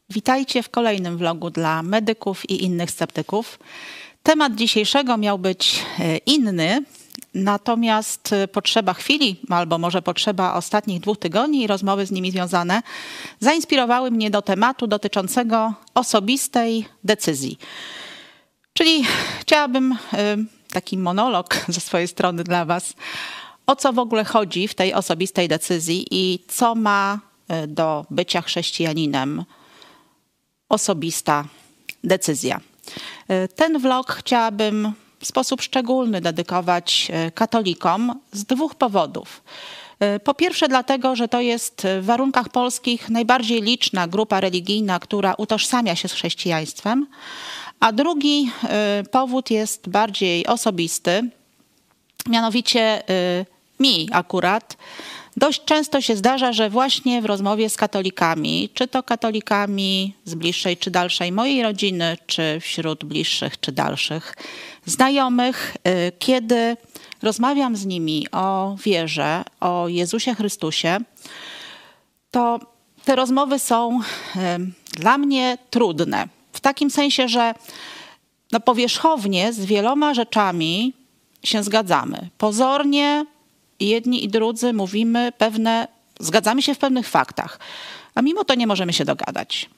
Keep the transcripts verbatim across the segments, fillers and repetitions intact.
Witajcie w kolejnym vlogu dla medyków i innych sceptyków. Temat dzisiejszego miał być inny, natomiast potrzeba chwili, albo może potrzeba ostatnich dwóch tygodni i rozmowy z nimi związane, zainspirowały mnie do tematu dotyczącego osobistej decyzji. Czyli chciałabym taki monolog ze swojej strony dla was, o co w ogóle chodzi w tej osobistej decyzji i co ma do bycia chrześcijaninem osobista decyzja. Ten vlog chciałabym w sposób szczególny dedykować katolikom z dwóch powodów. Po pierwsze dlatego, że to jest w warunkach polskich najbardziej liczna grupa religijna, która utożsamia się z chrześcijaństwem, a drugi powód jest bardziej osobisty, mianowicie mi akurat. Dość często się zdarza, że właśnie w rozmowie z katolikami, czy to katolikami z bliższej czy dalszej mojej rodziny, czy wśród bliższych czy dalszych znajomych, kiedy rozmawiam z nimi o wierze, o Jezusie Chrystusie, to te rozmowy są dla mnie trudne. W takim sensie, że no powierzchownie z wieloma rzeczami się zgadzamy. Pozornie jedni i drudzy mówimy pewne, zgadzamy się w pewnych faktach, a mimo to nie możemy się dogadać.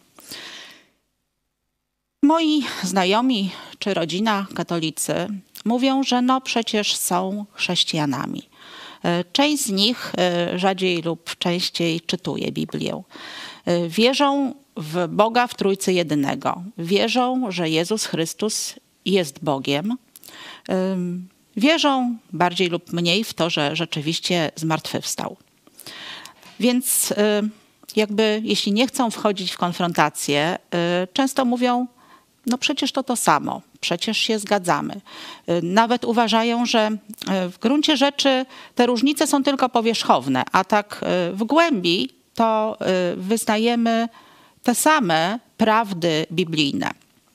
Moi znajomi czy rodzina katolicy mówią, że no przecież są chrześcijanami. Część z nich rzadziej lub częściej czytuje Biblię. Wierzą w Boga w Trójcy Jedynego. Wierzą, że Jezus Chrystus jest Bogiem. Wierzą bardziej lub mniej w to, że rzeczywiście zmartwychwstał. Więc jakby jeśli nie chcą wchodzić w konfrontację, często mówią, no przecież to to samo, przecież się zgadzamy. Nawet uważają, że w gruncie rzeczy te różnice są tylko powierzchowne, a tak w głębi to wyznajemy te same prawdy biblijne.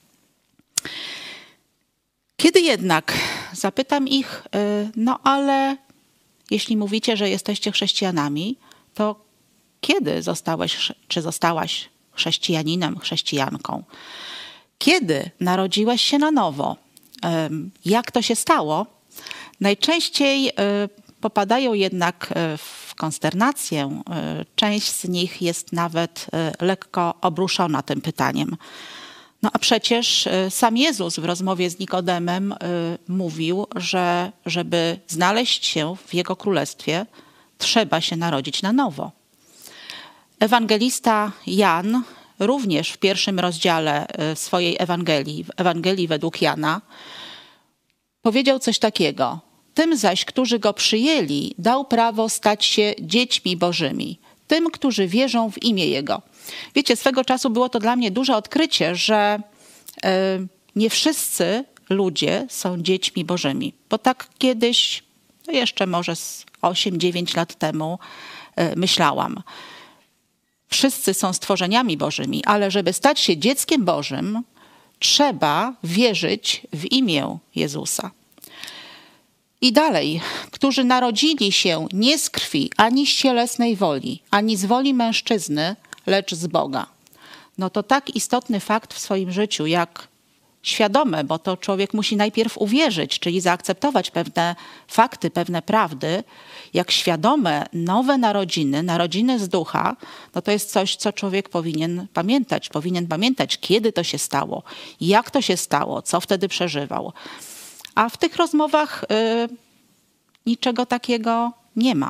Kiedy jednak zapytam ich, no ale jeśli mówicie, że jesteście chrześcijanami, to kiedy zostałeś czy zostałaś chrześcijaninem, chrześcijanką? Kiedy narodziłeś się na nowo? Jak to się stało? Najczęściej popadają jednak w konsternację. Część z nich jest nawet lekko obruszona tym pytaniem. No a przecież sam Jezus w rozmowie z Nikodemem mówił, że żeby znaleźć się w Jego królestwie, trzeba się narodzić na nowo. Ewangelista Jan również w pierwszym rozdziale swojej Ewangelii, w Ewangelii według Jana, powiedział coś takiego. Tym zaś, którzy Go przyjęli, dał prawo stać się dziećmi Bożymi. Tym, którzy wierzą w imię Jego. Wiecie, swego czasu było to dla mnie duże odkrycie, że nie wszyscy ludzie są dziećmi Bożymi. Bo tak kiedyś, no jeszcze może z osiem dziewięć lat temu myślałam. Wszyscy są stworzeniami Bożymi, ale żeby stać się dzieckiem Bożym, trzeba wierzyć w imię Jezusa. I dalej, którzy narodzili się nie z krwi, ani z cielesnej woli, ani z woli mężczyzny, lecz z Boga. No to tak istotny fakt w swoim życiu, jak świadome, bo to człowiek musi najpierw uwierzyć, czyli zaakceptować pewne fakty, pewne prawdy, jak świadome nowe narodziny, narodziny z ducha, no to jest coś, co człowiek powinien pamiętać. Powinien pamiętać, kiedy to się stało, jak to się stało, co wtedy przeżywał. A w tych rozmowach y, niczego takiego nie ma.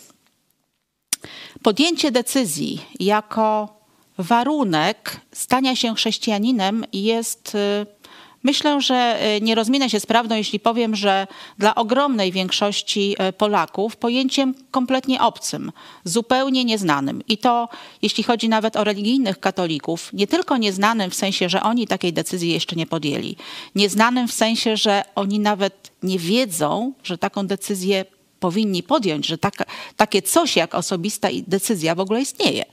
Podjęcie decyzji jako warunek stania się chrześcijaninem jest, myślę, że nie rozminę się z prawdą, jeśli powiem, że dla ogromnej większości Polaków pojęciem kompletnie obcym, zupełnie nieznanym. I to jeśli chodzi nawet o religijnych katolików, nie tylko nieznanym w sensie, że oni takiej decyzji jeszcze nie podjęli, nieznanym w sensie, że oni nawet nie wiedzą, że taką decyzję powinni podjąć, że taka, takie coś jak osobista decyzja w ogóle istnieje.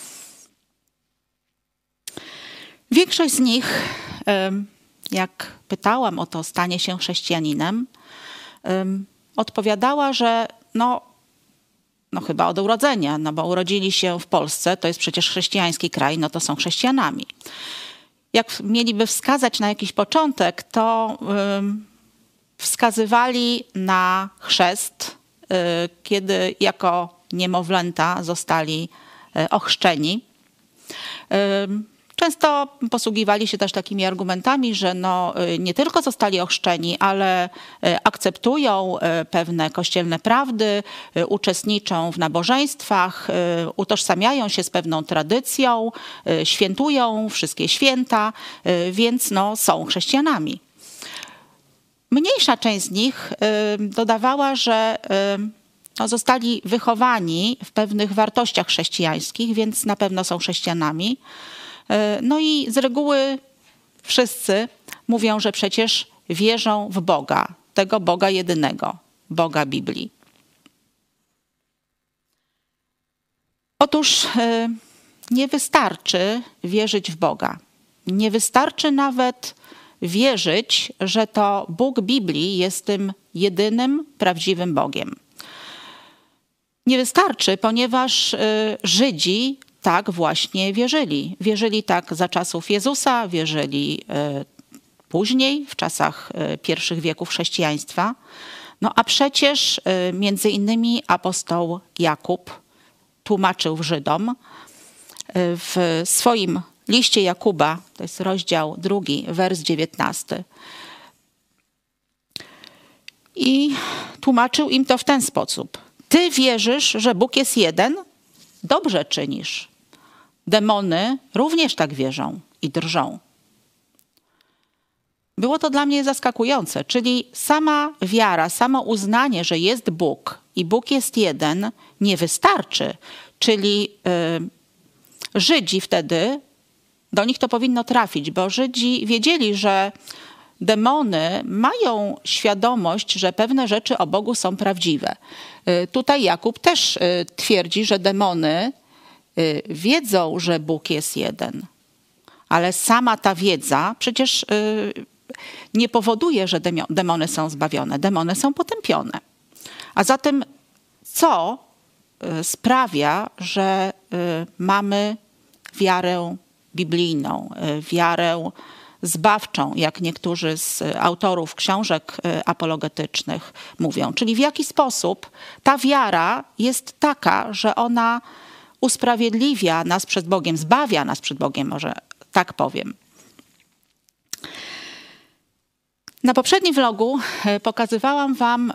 Większość z nich, jak pytałam o to stanie się chrześcijaninem, odpowiadała, że no, no chyba od urodzenia, no bo urodzili się w Polsce, to jest przecież chrześcijański kraj, no to są chrześcijanami. Jak mieliby wskazać na jakiś początek, to ym, wskazywali na chrzest, y, kiedy jako niemowlęta zostali y, ochrzczeni. Y, Często posługiwali się też takimi argumentami, że no, nie tylko zostali ochrzczeni, ale akceptują pewne kościelne prawdy, uczestniczą w nabożeństwach, utożsamiają się z pewną tradycją, świętują wszystkie święta, więc no, są chrześcijanami. Mniejsza część z nich dodawała, że no, zostali wychowani w pewnych wartościach chrześcijańskich, więc na pewno są chrześcijanami. No i z reguły wszyscy mówią, że przecież wierzą w Boga, tego Boga jedynego, Boga Biblii. Otóż nie wystarczy wierzyć w Boga. Nie wystarczy nawet wierzyć, że to Bóg Biblii jest tym jedynym prawdziwym Bogiem. Nie wystarczy, ponieważ Żydzi tak właśnie wierzyli. Wierzyli tak za czasów Jezusa, wierzyli później, w czasach pierwszych wieków chrześcijaństwa. No a przecież między innymi apostoł Jakub tłumaczył Żydom w swoim liście Jakuba, to jest rozdział drugi, wers dziewiętnasty. I tłumaczył im to w ten sposób. Ty wierzysz, że Bóg jest jeden? Dobrze czynisz. Demony również tak wierzą i drżą. Było to dla mnie zaskakujące, czyli sama wiara, samo uznanie, że jest Bóg i Bóg jest jeden, nie wystarczy. Czyli yy, Żydzi wtedy, do nich to powinno trafić, bo Żydzi wiedzieli, że demony mają świadomość, że pewne rzeczy o Bogu są prawdziwe. Yy, tutaj Jakub też yy, twierdzi, że demony yy, wiedzą, że Bóg jest jeden. Ale sama ta wiedza przecież yy, nie powoduje, że demony są zbawione. Demony są potępione. A zatem co sprawia, że mamy wiarę biblijną, wiarę zbawczą, jak niektórzy z autorów książek apologetycznych mówią? Czyli w jaki sposób ta wiara jest taka, że ona usprawiedliwia nas przed Bogiem, zbawia nas przed Bogiem, może tak powiem. Na poprzednim vlogu pokazywałam wam,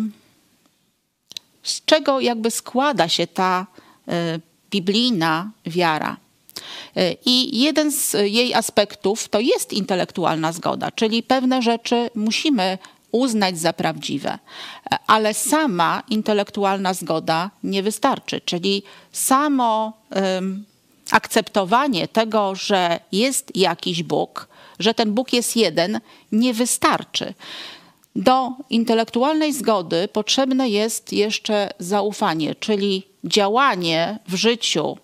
z czego jakby składa się ta biblijna wiara. I jeden z jej aspektów to jest intelektualna zgoda, czyli pewne rzeczy musimy uznać za prawdziwe, ale sama intelektualna zgoda nie wystarczy, czyli samo um, akceptowanie tego, że jest jakiś Bóg, że ten Bóg jest jeden, nie wystarczy. Do intelektualnej zgody potrzebne jest jeszcze zaufanie, czyli działanie w życiu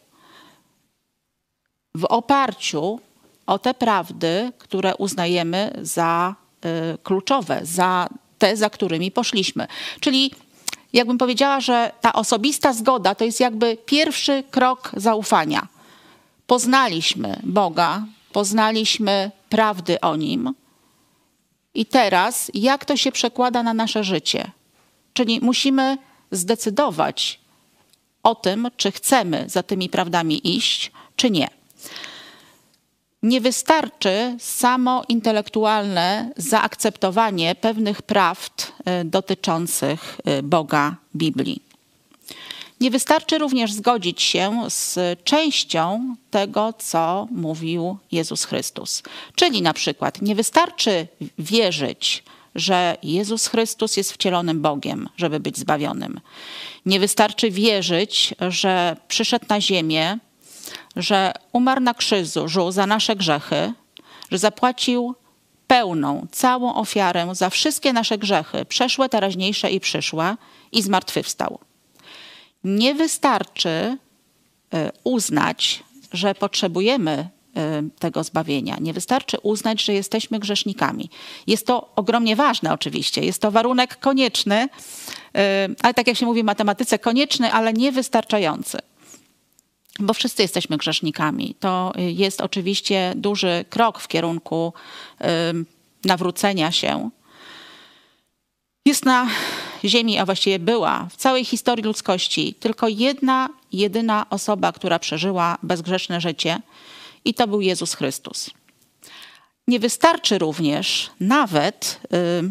w oparciu o te prawdy, które uznajemy za y, kluczowe, za te, za którymi poszliśmy. Czyli jakbym powiedziała, że ta osobista zgoda to jest jakby pierwszy krok zaufania. Poznaliśmy Boga, poznaliśmy prawdy o Nim i teraz jak to się przekłada na nasze życie? Czyli musimy zdecydować o tym, czy chcemy za tymi prawdami iść, czy nie. Nie wystarczy samo intelektualne zaakceptowanie pewnych prawd dotyczących Boga Biblii. Nie wystarczy również zgodzić się z częścią tego, co mówił Jezus Chrystus. Czyli na przykład nie wystarczy wierzyć, że Jezus Chrystus jest wcielonym Bogiem, żeby być zbawionym. Nie wystarczy wierzyć, że przyszedł na ziemię, że umarł na krzyżu za nasze grzechy, że zapłacił pełną, całą ofiarę za wszystkie nasze grzechy, przeszłe, teraźniejsze i przyszłe, i zmartwychwstał. Nie wystarczy uznać, że potrzebujemy tego zbawienia. Nie wystarczy uznać, że jesteśmy grzesznikami. Jest to ogromnie ważne oczywiście. Jest to warunek konieczny, ale tak jak się mówi w matematyce, konieczny, ale niewystarczający. Bo wszyscy jesteśmy grzesznikami. To jest oczywiście duży krok w kierunku nawrócenia się. Jest na ziemi, a właściwie była w całej historii ludzkości tylko jedna, jedyna osoba, która przeżyła bezgrzeszne życie i to był Jezus Chrystus. Nie wystarczy również nawet y,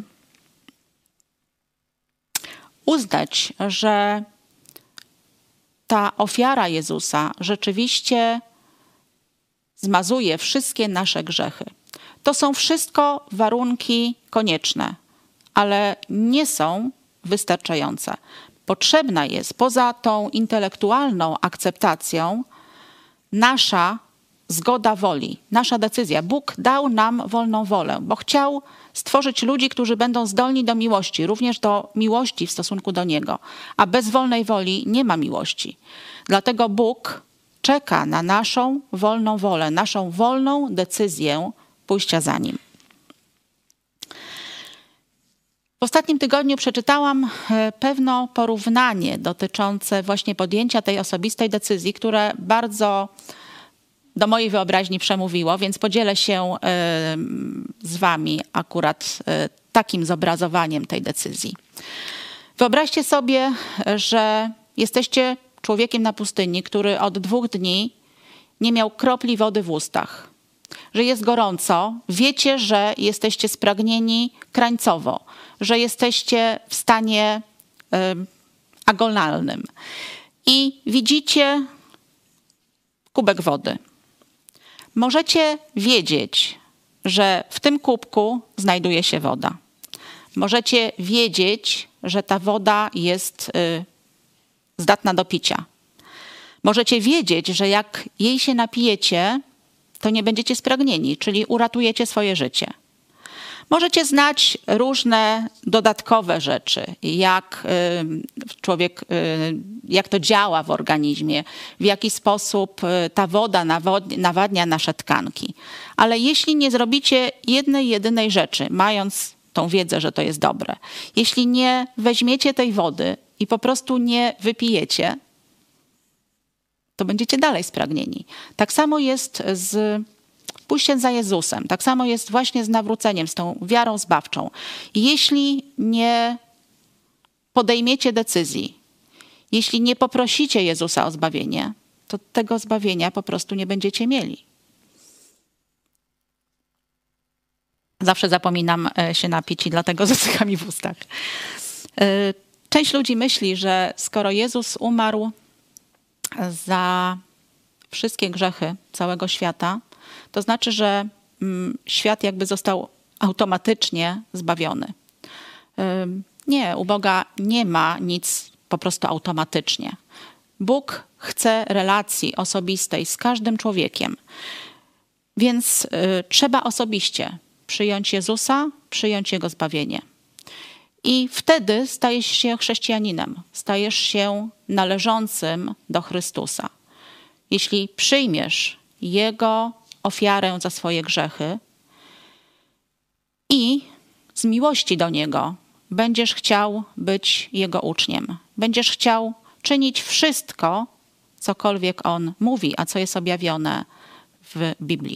uznać, że ta ofiara Jezusa rzeczywiście zmazuje wszystkie nasze grzechy. To są wszystko warunki konieczne, ale nie są wystarczające. Potrzebna jest poza tą intelektualną akceptacją nasza zgoda woli, nasza decyzja. Bóg dał nam wolną wolę, bo chciał stworzyć ludzi, którzy będą zdolni do miłości, również do miłości w stosunku do Niego. A bez wolnej woli nie ma miłości. Dlatego Bóg czeka na naszą wolną wolę, naszą wolną decyzję pójścia za Nim. W ostatnim tygodniu przeczytałam pewne porównanie dotyczące właśnie podjęcia tej osobistej decyzji, które bardzo do mojej wyobraźni przemówiło, więc podzielę się z wami akurat takim zobrazowaniem tej decyzji. Wyobraźcie sobie, że jesteście człowiekiem na pustyni, który od dwóch dni nie miał kropli wody w ustach, że jest gorąco, wiecie, że jesteście spragnieni krańcowo, że jesteście w stanie y, agonalnym i widzicie kubek wody. Możecie wiedzieć, że w tym kubku znajduje się woda. Możecie wiedzieć, że ta woda jest y, zdatna do picia. Możecie wiedzieć, że jak jej się napijecie, to nie będziecie spragnieni, czyli uratujecie swoje życie. Możecie znać różne dodatkowe rzeczy, jak człowiek, jak to działa w organizmie, w jaki sposób ta woda nawadnia nasze tkanki. Ale jeśli nie zrobicie jednej, jedynej rzeczy, mając tą wiedzę, że to jest dobre, jeśli nie weźmiecie tej wody i po prostu nie wypijecie, to będziecie dalej spragnieni. Tak samo jest z pójściem za Jezusem. Tak samo jest właśnie z nawróceniem, z tą wiarą zbawczą. Jeśli nie podejmiecie decyzji, jeśli nie poprosicie Jezusa o zbawienie, to tego zbawienia po prostu nie będziecie mieli. Zawsze zapominam się napić i dlatego zasycha mi w ustach. Część ludzi myśli, że skoro Jezus umarł za wszystkie grzechy całego świata, to znaczy, że świat jakby został automatycznie zbawiony. Nie, u Boga nie ma nic po prostu automatycznie. Bóg chce relacji osobistej z każdym człowiekiem. Więc trzeba osobiście przyjąć Jezusa, przyjąć Jego zbawienie. I wtedy stajesz się chrześcijaninem, stajesz się należącym do Chrystusa. Jeśli przyjmiesz Jego ofiarę za swoje grzechy i z miłości do Niego będziesz chciał być Jego uczniem. Będziesz chciał czynić wszystko, cokolwiek On mówi, a co jest objawione w Biblii.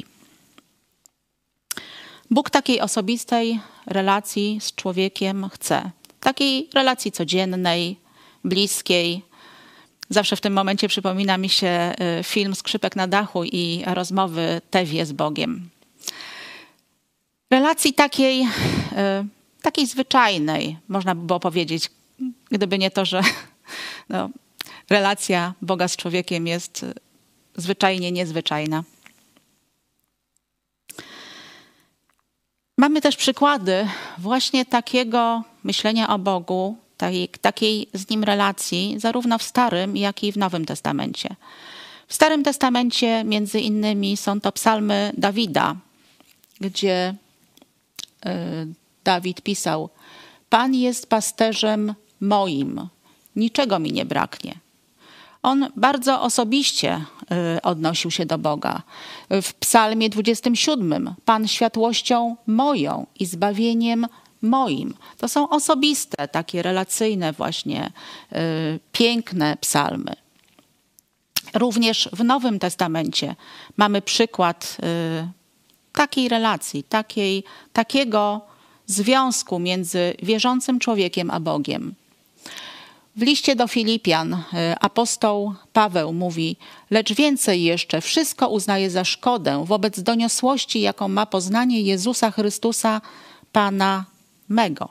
Bóg takiej osobistej relacji z człowiekiem chce. Takiej relacji codziennej, bliskiej. Zawsze w tym momencie przypomina mi się film Skrzypek na dachu i rozmowy Tewie z Bogiem. Relacji takiej, takiej zwyczajnej, można by było powiedzieć, gdyby nie to, że no, relacja Boga z człowiekiem jest zwyczajnie niezwyczajna. Mamy też przykłady właśnie takiego myślenia o Bogu, takiej, takiej z Nim relacji, zarówno w Starym, jak i w Nowym Testamencie. W Starym Testamencie między innymi są to psalmy Dawida, gdzie y, Dawid pisał: Pan jest pasterzem moim, niczego mi nie braknie. On bardzo osobiście y, odnosił się do Boga. W psalmie dwudziestym siódmym Pan światłością moją i zbawieniem moim. To są osobiste, takie relacyjne właśnie, y, piękne psalmy. Również w Nowym Testamencie mamy przykład y, takiej relacji, takiej, takiego związku między wierzącym człowiekiem a Bogiem. W liście do Filipian y, apostoł Paweł mówi: lecz więcej jeszcze, wszystko uznaje za szkodę wobec doniosłości, jaką ma poznanie Jezusa Chrystusa, Pana mego.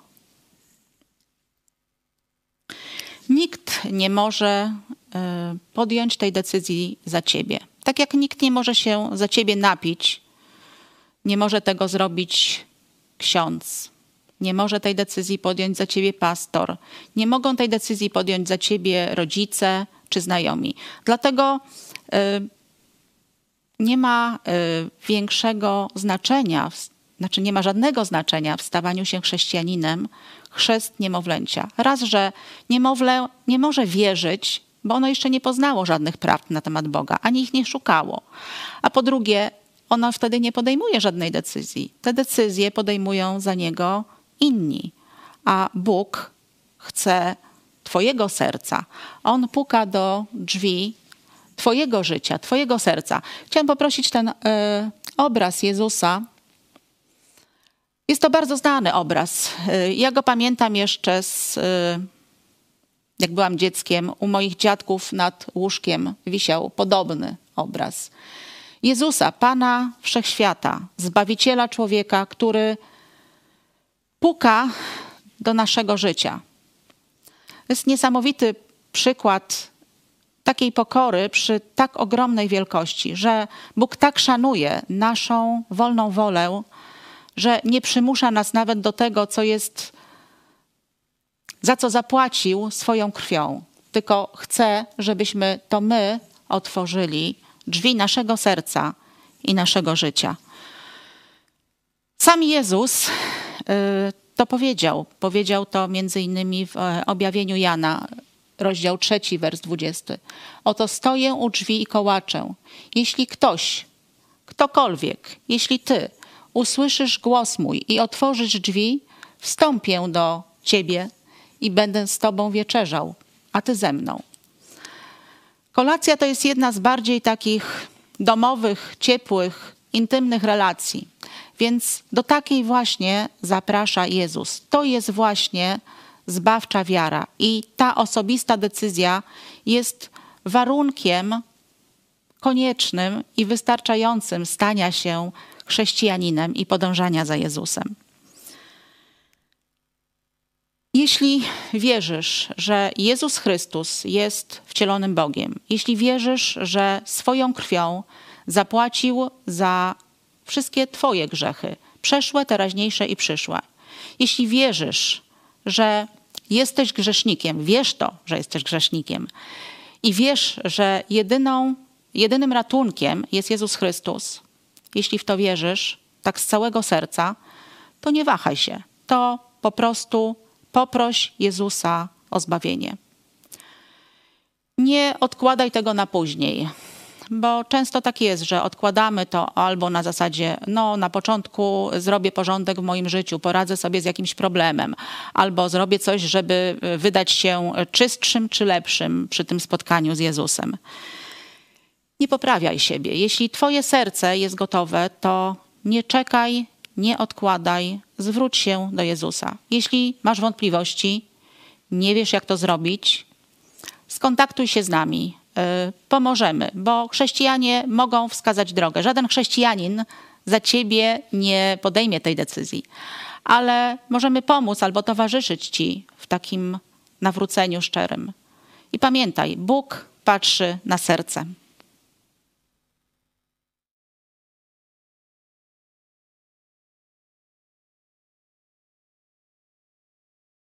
Nikt nie może y, podjąć tej decyzji za ciebie. Tak jak nikt nie może się za ciebie napić, nie może tego zrobić ksiądz. Nie może tej decyzji podjąć za ciebie pastor. Nie mogą tej decyzji podjąć za ciebie rodzice czy znajomi. Dlatego y, nie ma y, większego znaczenia, znaczy nie ma żadnego znaczenia w stawaniu się chrześcijaninem chrzest niemowlęcia. Raz, że niemowlę nie może wierzyć, bo ono jeszcze nie poznało żadnych prawd na temat Boga, ani ich nie szukało. A po drugie, ono wtedy nie podejmuje żadnej decyzji. Te decyzje podejmują za niego inni. A Bóg chce twojego serca. On puka do drzwi twojego życia, twojego serca. Chciałam poprosić ten y, obraz Jezusa. Jest to bardzo znany obraz. Y, ja go pamiętam jeszcze z... Y, jak byłam dzieckiem, u moich dziadków nad łóżkiem wisiał podobny obraz. Jezusa, Pana Wszechświata, Zbawiciela człowieka, który puka do naszego życia. To jest niesamowity przykład takiej pokory przy tak ogromnej wielkości, że Bóg tak szanuje naszą wolną wolę, że nie przymusza nas nawet do tego, co jest, za co zapłacił swoją krwią, tylko chce, żebyśmy to my otworzyli drzwi naszego serca i naszego życia. Sam Jezus y, to powiedział. Powiedział to między innymi w objawieniu Jana, rozdział trzeci, wers dwudziesty. Oto stoję u drzwi i kołaczę. Jeśli ktoś, ktokolwiek, jeśli ty usłyszysz głos mój i otworzysz drzwi, wstąpię do ciebie i będę z tobą wieczerzał, a ty ze mną. Kolacja to jest jedna z bardziej takich domowych, ciepłych, intymnych relacji. Więc do takiej właśnie zaprasza Jezus. To jest właśnie zbawcza wiara. I ta osobista decyzja jest warunkiem koniecznym i wystarczającym stania się chrześcijaninem i podążania za Jezusem. Jeśli wierzysz, że Jezus Chrystus jest wcielonym Bogiem, jeśli wierzysz, że swoją krwią zapłacił za wszystkie twoje grzechy, przeszłe, teraźniejsze i przyszłe, jeśli wierzysz, że jesteś grzesznikiem, wiesz to, że jesteś grzesznikiem i wiesz, że jedyną, jedynym ratunkiem jest Jezus Chrystus, jeśli w to wierzysz, tak z całego serca, to nie wahaj się, to po prostu poproś Jezusa o zbawienie. Nie odkładaj tego na później, bo często tak jest, że odkładamy to albo na zasadzie, no na początku zrobię porządek w moim życiu, poradzę sobie z jakimś problemem, albo zrobię coś, żeby wydać się czystszym czy lepszym przy tym spotkaniu z Jezusem. Nie poprawiaj siebie. Jeśli twoje serce jest gotowe, to nie czekaj, nie odkładaj, zwróć się do Jezusa. Jeśli masz wątpliwości, nie wiesz jak to zrobić, skontaktuj się z nami, yy, pomożemy, bo chrześcijanie mogą wskazać drogę. Żaden chrześcijanin za ciebie nie podejmie tej decyzji, ale możemy pomóc albo towarzyszyć ci w takim nawróceniu szczerym. I pamiętaj, Bóg patrzy na serce.